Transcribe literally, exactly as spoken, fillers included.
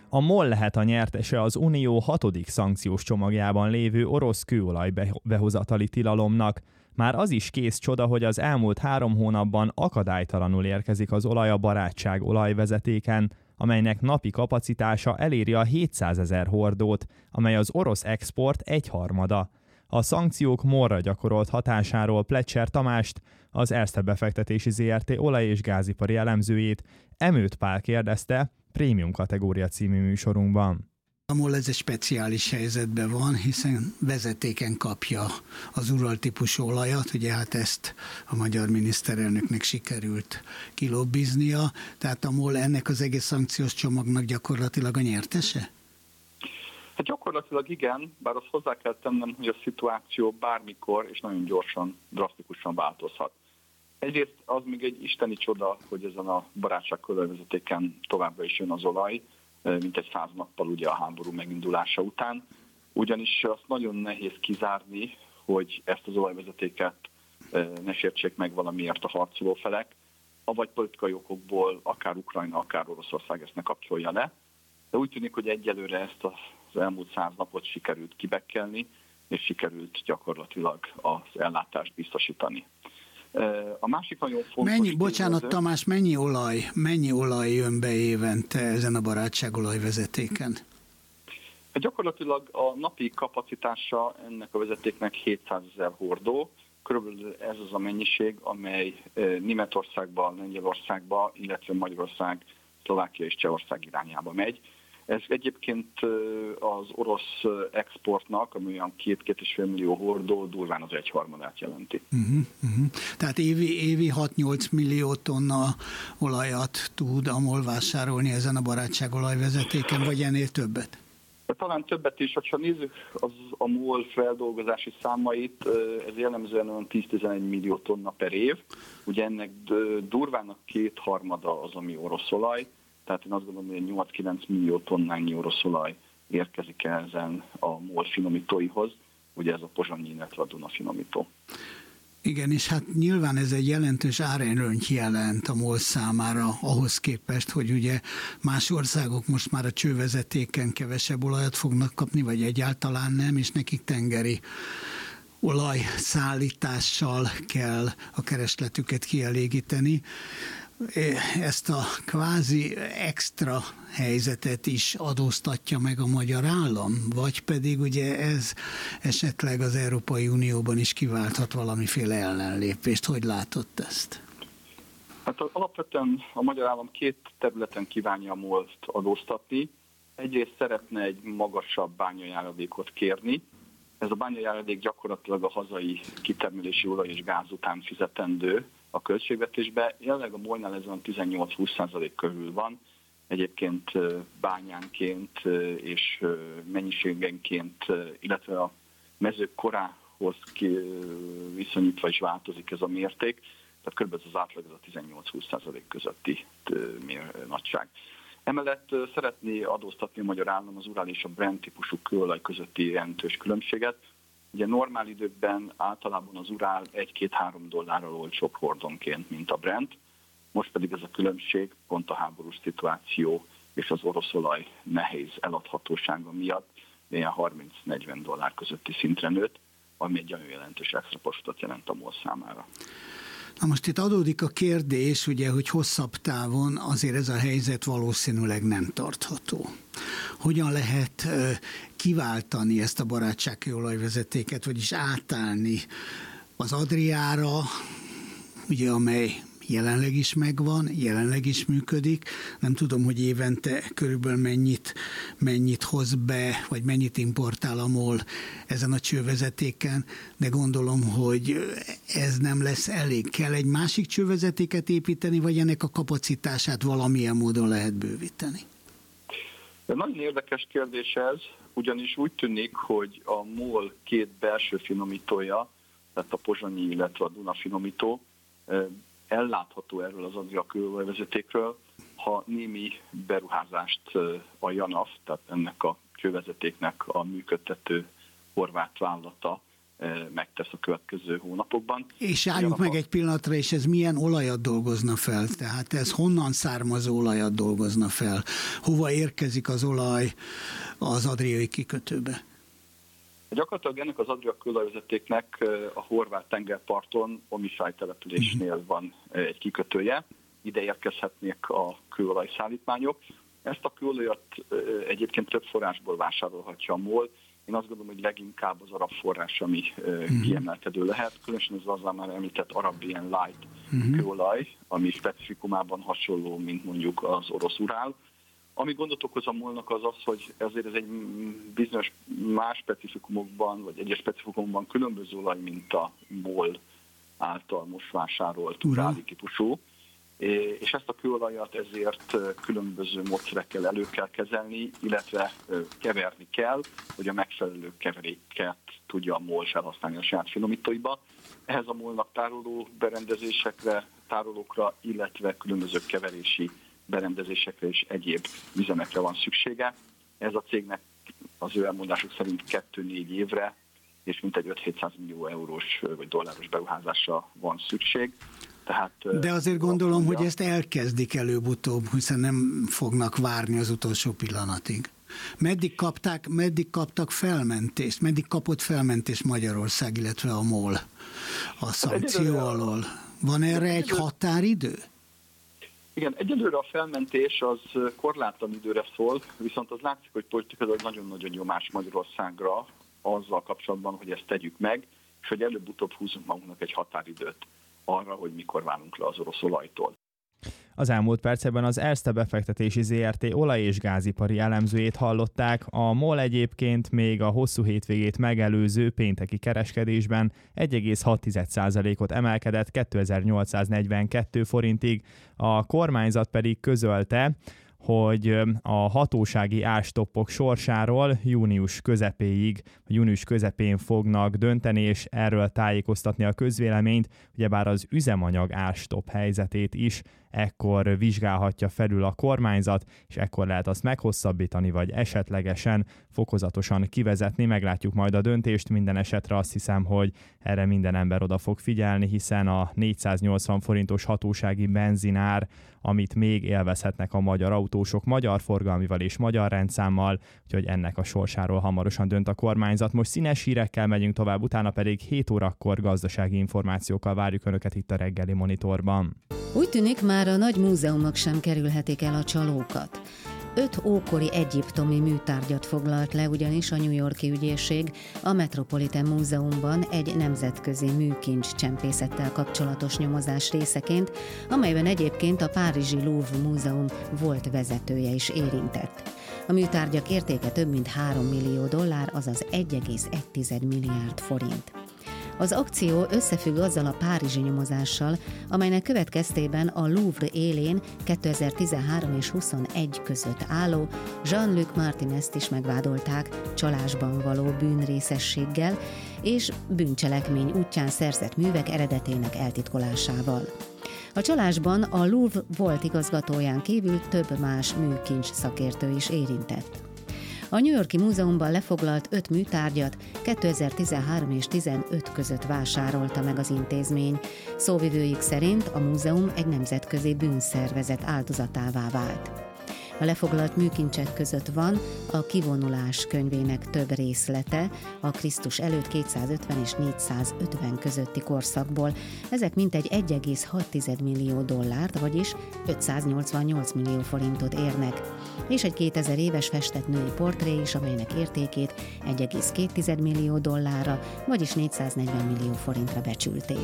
A MOL lehet a nyertese az Unió hatodik szankciós csomagjában lévő orosz kőolaj behozatali tilalomnak. Már az is kész csoda, hogy az elmúlt három hónapban akadálytalanul érkezik az olaj a Barátság olajvezetéken, amelynek napi kapacitása eléri a hétszázezer hordót, amely az orosz export egyharmada. A szankciók MOL-ra gyakorolt hatásáról Plecser Tamást, az Erste Befektetési zé er té olaj- és gázipari elemzőjét, Emőt Pál kérdezte Prémium kategória című műsorunkban. A MOL ez egy speciális helyzetben van, hiszen vezetéken kapja az Ural-típusú olajat, ugye hát ezt a magyar miniszterelnöknek sikerült kilobbiznia, tehát a MOL ennek az egész szankciós csomagnak gyakorlatilag a nyertese? Hát gyakorlatilag igen, bár azt hozzá kell tennem, hogy a szituáció bármikor és nagyon gyorsan, drasztikusan változhat. Egyrészt az még egy isteni csoda, hogy ezen a Barátság olajvezetéken továbbra is jön az olaj, mint egy száz nappal ugye a háború megindulása után, ugyanis azt nagyon nehéz kizárni, hogy ezt az olajvezetéket ne sértsék meg valamiért a harcoló felek, avagy politikai okokból akár Ukrajna, akár Oroszország ezt ne kapcsolja le. De úgy tűnik, hogy egyelőre ezt az elmúlt száz napot sikerült kibekkelni, és sikerült gyakorlatilag az ellátást biztosítani. A másik nagyon fontos... Mennyi, bocsánat Tamás, mennyi olaj, mennyi olaj jön be évente ezen a Barátság olajvezetéken? Gyakorlatilag a napi kapacitása ennek a vezetéknek hétszázezer hordó, körülbelül ez az a mennyiség, amely Németországba, Lengyelországba, illetve Magyarország, Szlovákia és Csehország irányába megy. Ez egyébként az orosz exportnak, ami olyan két-két és fél millió hordó, durván az egyharmadát jelenti. Uh-huh, uh-huh. Tehát évi, évi hat-nyolc millió tonna olajat tud a MOL vásárolni ezen a Barátság olajvezetéken, vagy ennél többet? Talán többet is, ha nézzük az a MOL feldolgozási számait, ez jellemzően olyan tíz-tizenegy millió tonna per év. Ugye ennek durván a kétharmada az, ami orosz olaj, tehát én azt gondolom, hogy nyolc-kilenc millió tonnányi orosz olaj érkezik ezen a MOL finomítóihoz, ugye ez a pozsonyi, illetve a Duna finomító. Igen, és hát nyilván ez egy jelentős árelőnyt jelent a MOL számára ahhoz képest, hogy ugye más országok most már a csővezetéken kevesebb olajat fognak kapni, vagy egyáltalán nem, és nekik tengeri olajszállítással kell a keresletüket kielégíteni. Ezt a kvázi extra helyzetet is adóztatja meg a magyar állam, vagy pedig ugye ez esetleg az Európai Unióban is kiválthat valamiféle ellenlépést. Hogy látott ezt? Hát alapvetően a magyar állam két területen kívánja a MOL-t adóztatni. Egyrészt szeretne egy magasabb bányajáradékot kérni. Ez a bányajáradék gyakorlatilag a hazai kitermelési olaj és gáz után fizetendő a költségvetésbe. Jelenleg a MOL-nál ez olyan tizennyolc-húsz százalék körül van. Egyébként bányánként és mennyiségenként, illetve a mezők korához viszonyítva is változik ez a mérték. Tehát körülbelül az átlag ez a tizennyolc-húsz százalék közötti nagyság. Emellett szeretné adóztatni a magyar állam az Ural és a Brent típusú kőolaj közötti jelentős különbséget. Ugye normál időkben általában az Ural egy-két-három dollárral olcsóbb hordonként, mint a Brent. Most pedig ez a különbség pont a háborús szituáció és az orosz olaj nehéz eladhatósága miatt ilyen harminc-negyven dollár közötti szintre nőtt, ami egy nagyon jelentős extra profitot jelent a MOL számára. Na most itt adódik a kérdés, ugye, hogy hosszabb távon azért ez a helyzet valószínűleg nem tartható. Hogyan lehet kiváltani ezt a barátságkőolajvezetéket, vagyis átállni az Adriára, ugye, amely jelenleg is megvan, jelenleg is működik. Nem tudom, hogy évente körülbelül mennyit, mennyit hoz be, vagy mennyit importál a MOL ezen a csővezetéken, de gondolom, hogy ez nem lesz elég. Kell egy másik csővezetéket építeni, vagy ennek a kapacitását valamilyen módon lehet bővíteni? De nagyon érdekes kérdés ez, ugyanis úgy tűnik, hogy a MOL két belső finomítója, tehát a pozsonyi, illetve a Duna finomító, ellátható erről az Adria kőolajvezetékről, ha némi beruházást a JANAF, tehát ennek a kővezetéknek a működtető horvát vállalata megtesz a következő hónapokban. És álljunk meg egy pillanatra, és ez milyen olajat dolgozna fel? Tehát ez honnan származó olajat dolgozna fel? Hova érkezik az olaj az adriai kikötőbe? Gyakorlatilag ennek az adria kőolajvezetéknek a horvát tengerparton, Omišalj településnél van egy kikötője. Ide érkezhetnék a kőolajszállítmányok. Ezt a kőolajat egyébként több forrásból vásárolhatja a MOL. Én azt gondolom, hogy leginkább az arab forrás, ami uh-huh. kiemelkedő lehet. Különösen az azzal már említett Arabian Light uh-huh. kőolaj, ami specifikumában hasonló, mint mondjuk az orosz urál. Ami gondot okoz a MOL-nak az az, hogy ezért ez egy bizonyos más specifikumokban, vagy egyes specifikumokban különböző olaj, mint a MOL által most vásárolt uráli típusú. És ezt a kőolajat ezért különböző módszerekkel elő kell kezelni, illetve keverni kell, hogy a megfelelő keveréket tudja a MOL felhasználni a saját finomítóiba. Ehhez a MOL-nak tároló berendezésekre, tárolókra, illetve különböző keverési berendezésekre és egyéb üzemekre van szüksége. Ez a cégnek az ő elmondásuk szerint kettő-négy évre és mintegy öt-hétszáz millió eurós vagy dolláros beruházásra van szükség. Tehát, de azért gondolom, hogy ezt elkezdik előbb-utóbb, hiszen nem fognak várni az utolsó pillanatig. Meddig kapták, meddig kaptak felmentést? Meddig kapott felmentést Magyarország, illetve a MOL a szankció alól? Van erre egy határidő? Igen, egyelőre a felmentés az korlátlan időre szól, viszont az látszik, hogy politikailag nagyon-nagyon nyomás Magyarországra azzal kapcsolatban, hogy ezt tegyük meg, és hogy előbb-utóbb húzunk magunknak egy határidőt arra, hogy mikor válunk le az orosz olajtól. Az elmúlt percekben az Erste befektetési zé er té olaj- és gázipari elemzőjét hallották. A MOL egyébként még a hosszú hétvégét megelőző pénteki kereskedésben egy egész hat százalékot emelkedett kétezer-nyolcszáznegyvenkét forintig. A kormányzat pedig közölte, hogy a hatósági árstoppok sorsáról június közepéig, június közepén fognak dönteni, és erről tájékoztatni a közvéleményt, ugyebár az üzemanyag árstopp helyzetét is ekkor vizsgálhatja felül a kormányzat, és ekkor lehet azt meghosszabbítani, vagy esetlegesen fokozatosan kivezetni. Meglátjuk majd a döntést, minden esetre azt hiszem, hogy erre minden ember oda fog figyelni, hiszen a négyszáznyolcvan forintos hatósági benzinár, amit még élvezhetnek a magyar autósok magyar forgalmival és magyar rendszámmal, úgyhogy ennek a sorsáról hamarosan dönt a kormányzat. Most színes hírekkel megyünk tovább, utána pedig hét órakor gazdasági információkkal várjuk Önöket itt a reggeli monitorban. Úgy tűnik, már a nagy múzeumok sem kerülhetik el a csalókat. Öt ókori egyiptomi műtárgyat foglalt le ugyanis a New York-i ügyészség a Metropolitan Múzeumban egy nemzetközi műkincs csempészettel kapcsolatos nyomozás részeként, amelyben egyébként a párizsi Louvre Múzeum volt vezetője is érintett. A műtárgyak értéke több mint három millió dollár, azaz egy egész egy milliárd forint. Az akció összefügg azzal a párizsi nyomozással, amelynek következtében a Louvre élén kétezer-tizenhárom és huszonegy között álló Jean-Luc Martinezt is megvádolták csalásban való bűnrészességgel és bűncselekmény útján szerzett művek eredetének eltitkolásával. A csalásban a Louvre volt igazgatóján kívül több más műkincs szakértő is érintett. A New York-i múzeumban lefoglalt öt műtárgyat kétezer-tizenhárom és tizenöt között vásárolta meg az intézmény. Szóvivőik szerint a múzeum egy nemzetközi bűnszervezet áldozatává vált. A lefoglalt műkincsek között van a Kivonulás könyvének több részlete a Krisztus előtt kétszázötven és négyszázötven közötti korszakból. Ezek mintegy egy egész hat millió dollárt, vagyis ötszáznyolcvannyolc millió forintot érnek. És egy kétezer éves festett női portré is, amelynek értékét egy egész két millió dollárra, vagyis négyszáznegyven millió forintra becsülték.